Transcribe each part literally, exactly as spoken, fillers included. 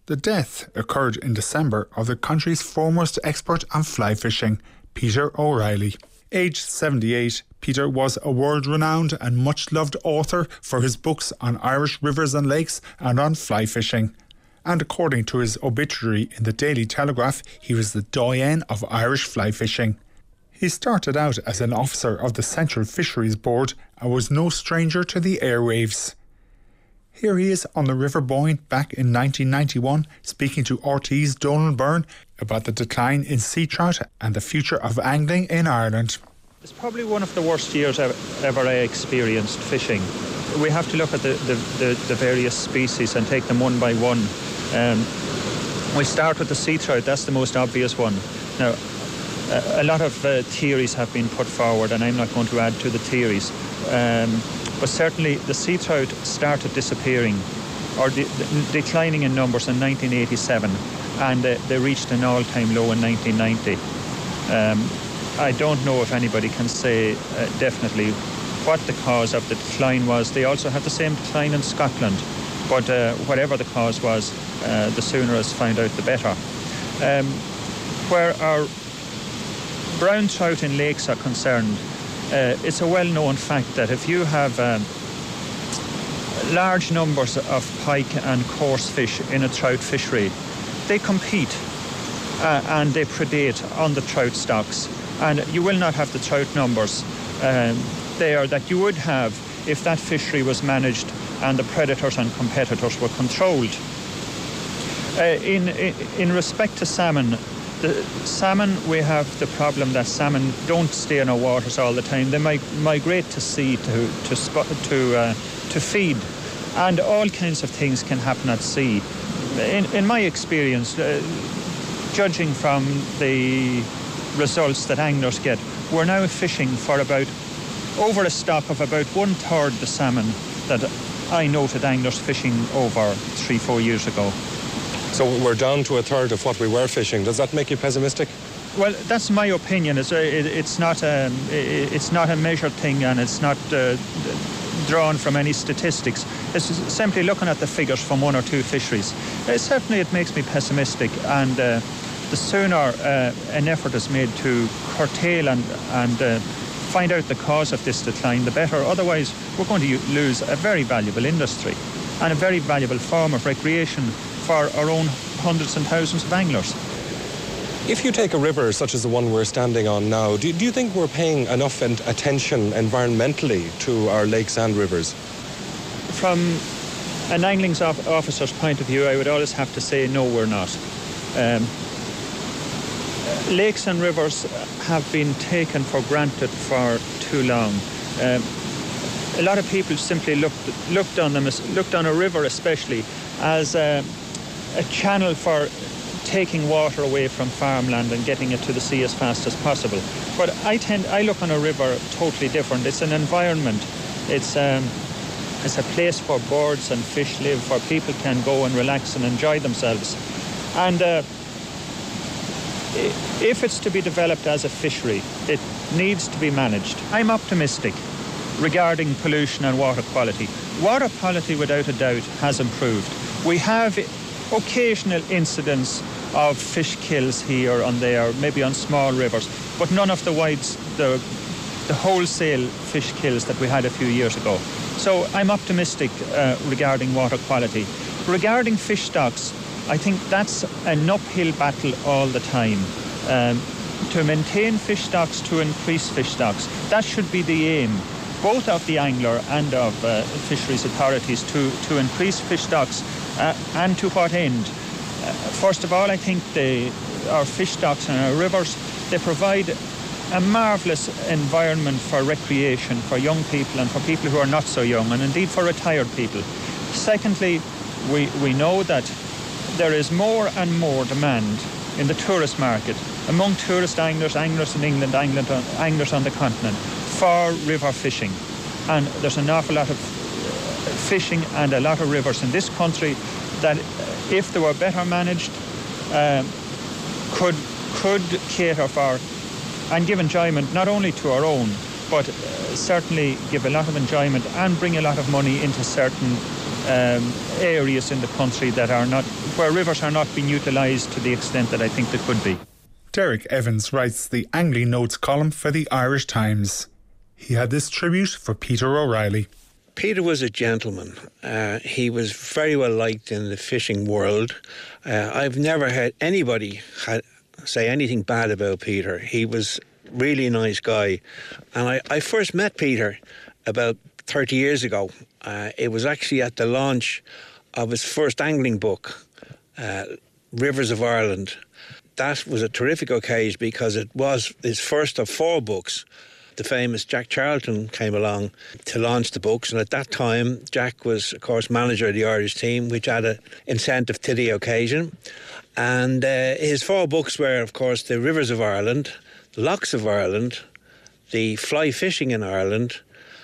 The death occurred in December of the country's foremost expert on fly fishing, Peter O'Reilly. Aged seventy-eight, Peter was a world-renowned and much-loved author for his books on Irish rivers and lakes and on fly fishing. And according to his obituary in the Daily Telegraph, he was the doyen of Irish fly fishing. He started out as an officer of the Central Fisheries Board and was no stranger to the airwaves. Here he is on the River Boyne back in nineteen ninety-one, speaking to R T E's Donald Byrne about the decline in sea trout and the future of angling in Ireland. It's probably one of the worst years ever I experienced fishing. We have to look at the, the, the, the various species and take them one by one. Um, we start with the sea trout, that's the most obvious one. Now, a, a lot of uh, theories have been put forward, and I'm not going to add to the theories. Um, but certainly the sea trout started disappearing or de- de- declining in numbers in nineteen eighty-seven, and uh, they reached an all-time low in nineteen ninety. Um, I don't know if anybody can say uh, definitely what the cause of the decline was. They also had the same decline in Scotland, but uh, whatever the cause was, uh, the sooner it's found out the better. Um, where our brown trout in lakes are concerned, uh, it's a well-known fact that if you have um, large numbers of pike and coarse fish in a trout fishery, they compete uh, and they predate on the trout stocks, and you will not have the trout numbers um, there that you would have if that fishery was managed and the predators and competitors were controlled. Uh, in, in respect to salmon, the salmon, we have the problem that salmon don't stay in our waters all the time. They might migrate to sea to to spot, to uh, to feed, and all kinds of things can happen at sea. In in my experience, uh, judging from the results that anglers get, we're now fishing for about over a stock of about one third the salmon that I noted anglers fishing over three, four years ago. So we're down to a third of what we were fishing. Does that make you pessimistic? Well, that's my opinion. It's, it, it's, not, a, it's not a measured thing, and it's not uh, drawn from any statistics. It's simply looking at the figures from one or two fisheries. Uh, certainly it makes me pessimistic, and uh, the sooner uh, an effort is made to curtail and, and uh, find out the cause of this decline, the better. Otherwise, we're going to lose a very valuable industry and a very valuable form of recreation for our own hundreds and thousands of anglers. If you take a river such as the one we're standing on now, do, do you think we're paying enough attention environmentally to our lakes and rivers? From an angling officer's point of view, I would always have to say no, we're not. Um, lakes and rivers have been taken for granted for too long. Um, a lot of people simply looked looked on them as, looked on a river especially as a, a channel for taking water away from farmland and getting it to the sea as fast as possible. But I tend I look on a river totally different. It's an environment. It's um, it's a place where birds and fish live, where people can go and relax and enjoy themselves. And uh, if it's to be developed as a fishery, it needs to be managed. I'm optimistic regarding pollution and water quality. Water quality, without a doubt, has improved. We have occasional incidents of fish kills here and there, maybe on small rivers, but none of the wides, the, the wholesale fish kills that we had a few years ago. So I'm optimistic uh, regarding water quality. Regarding fish stocks, I think that's an uphill battle all the time. Um, to maintain fish stocks, to increase fish stocks, that should be the aim, both of the angler and of uh, fisheries authorities, to, to increase fish stocks, uh, and to what end? Uh, first of all, I think the, our fish stocks and our rivers, they provide a marvellous environment for recreation for young people and for people who are not so young, and indeed for retired people. Secondly, we, we know that there is more and more demand in the tourist market among tourist anglers, anglers in England, England anglers on the continent, for river fishing. And there's an awful lot of fishing and a lot of rivers in this country that, if they were better managed, um, could could cater for and give enjoyment not only to our own, but uh, certainly give a lot of enjoyment and bring a lot of money into certain um, areas in the country that are not, where rivers are not being utilised to the extent that I think they could be. Derek Evans writes the Angling Notes column for the Irish Times. He had this tribute for Peter O'Reilly. Peter was a gentleman. Uh, he was very well liked in the fishing world. Uh, I've never heard anybody had, say anything bad about Peter. He was really a nice guy. And I, I first met Peter about thirty years ago. Uh, it was actually at the launch of his first angling book, uh, Rivers of Ireland. That was a terrific occasion because it was his first of four books. The famous Jack Charlton came along to launch the books, and at that time Jack was, of course, manager of the Irish team, which had an incentive to the occasion. And uh, his four books were, of course, the Rivers of Ireland, the Lochs of Ireland, the Fly Fishing in Ireland,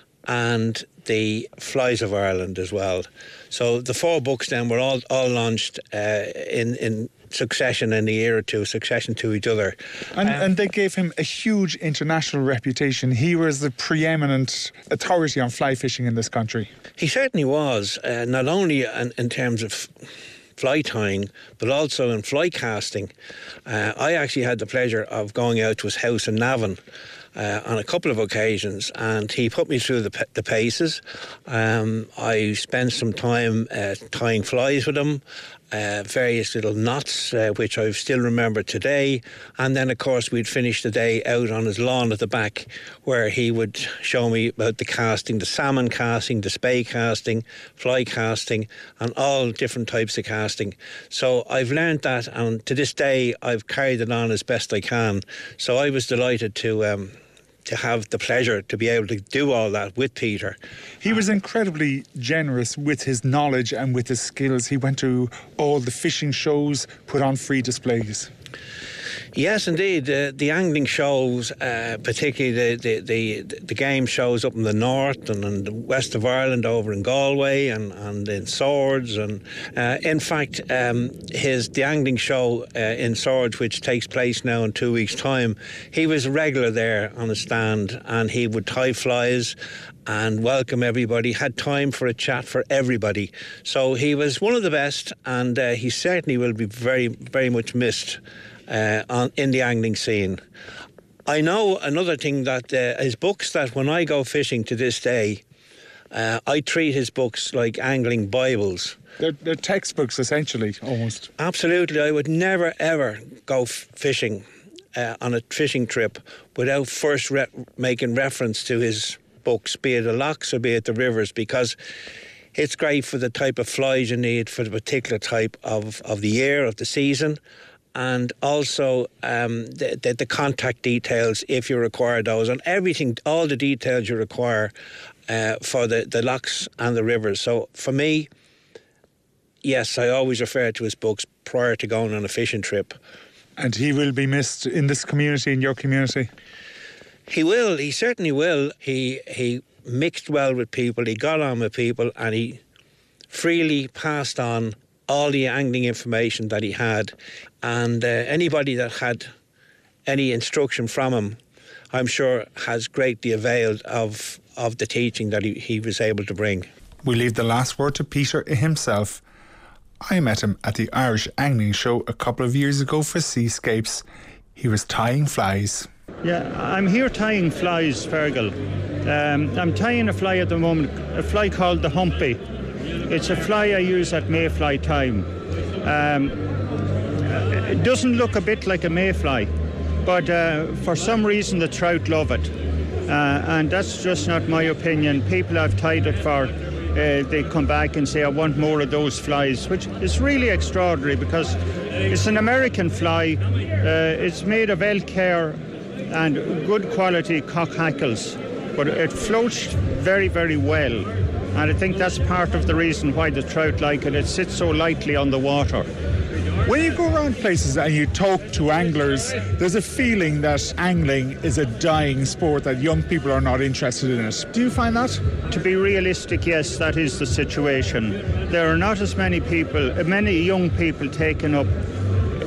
and the Flies of Ireland as well. So the four books then were all all launched uh, in in. succession in a year or two, succession to each other. And, um, and they gave him a huge international reputation. He was the preeminent authority on fly fishing in this country. He certainly was, uh, not only in, in terms of fly tying, but also in fly casting. Uh, I actually had the pleasure of going out to his house in Navan Uh, on a couple of occasions, and he put me through the, the paces. Um, I spent some time uh, tying flies with him, uh, various little knots, uh, which I still remember today. And then, of course, we'd finish the day out on his lawn at the back, where he would show me about the casting, the salmon casting, the spey casting, fly casting, and all different types of casting. So I've learned that, and to this day, I've carried it on as best I can. So I was delighted to... Um, to have the pleasure to be able to do all that with Peter. He was incredibly generous with his knowledge and with his skills. He went to all the fishing shows, put on free displays. Yes, indeed. Uh, the angling shows, uh, particularly the, the, the, the game shows up in the north and in the west of Ireland, over in Galway and, and in Swords. And uh, in fact, um, his the angling show uh, in Swords, which takes place now in two weeks' time, he was regular there on the stand, and he would tie flies and welcome everybody, had time for a chat for everybody. So he was one of the best, and uh, he certainly will be very, very much missed Uh, on, in the angling scene. I know another thing, that uh, his books, that when I go fishing to this day, uh, I treat his books like angling Bibles. They're, they're textbooks, essentially, almost. Absolutely. I would never, ever go f- fishing uh, on a fishing trip without first re- making reference to his books, be it the lochs or be it the rivers, because it's great for the type of flies you need for the particular type of, of the year, of the season. And also um, the, the, the contact details, if you require those, and everything, all the details you require uh, for the, the lochs and the rivers. So for me, yes, I always refer to his books prior to going on a fishing trip. And he will be missed in this community, in your community? He will, he certainly will. He, he mixed well with people, he got on with people, and he freely passed on all the angling information that he had. And uh, anybody that had any instruction from him, I'm sure, has greatly availed of of the teaching that he, he was able to bring. We leave the last word to Peter himself. I met him at the Irish Angling Show a couple of years ago for Seascapes. He was tying flies. Yeah, I'm here tying flies, Fergal. Um, I'm tying a fly at the moment, a fly called the Humpy. It's a fly I use at mayfly time. Um, it doesn't look a bit like a mayfly, but uh, for some reason the trout love it. Uh, and that's just not my opinion. People I've tied it for, uh, they come back and say, I want more of those flies, which is really extraordinary because it's an American fly. Uh, it's made of elk hair and good quality cock hackles, but it floats very, very well. And I think that's part of the reason why the trout like it. It sits so lightly on the water. When you go around places and you talk to anglers, there's a feeling that angling is a dying sport, that young people are not interested in it. Do you find that? To be realistic, yes, that is the situation. There are not as many people, many young people taking up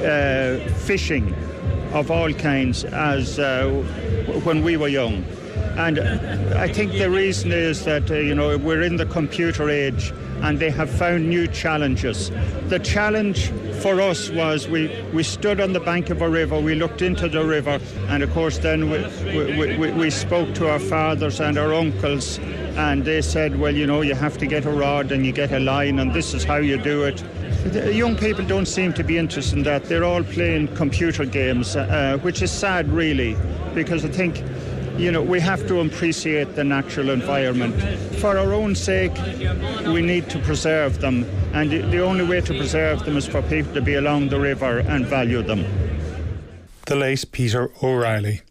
uh, fishing of all kinds as uh, when we were young. And I think the reason is that, uh, you know, we're in the computer age and they have found new challenges. The challenge for us was we, we stood on the bank of a river, we looked into the river, and of course then we, we, we, we spoke to our fathers and our uncles, and they said, well, you know, you have to get a rod and you get a line and this is how you do it. The young people don't seem to be interested in that. They're all playing computer games, uh, which is sad really, because I think, you know, we have to appreciate the natural environment. For our own sake, we need to preserve them, and the only way to preserve them is for people to be along the river and value them. The late Peter O'Reilly.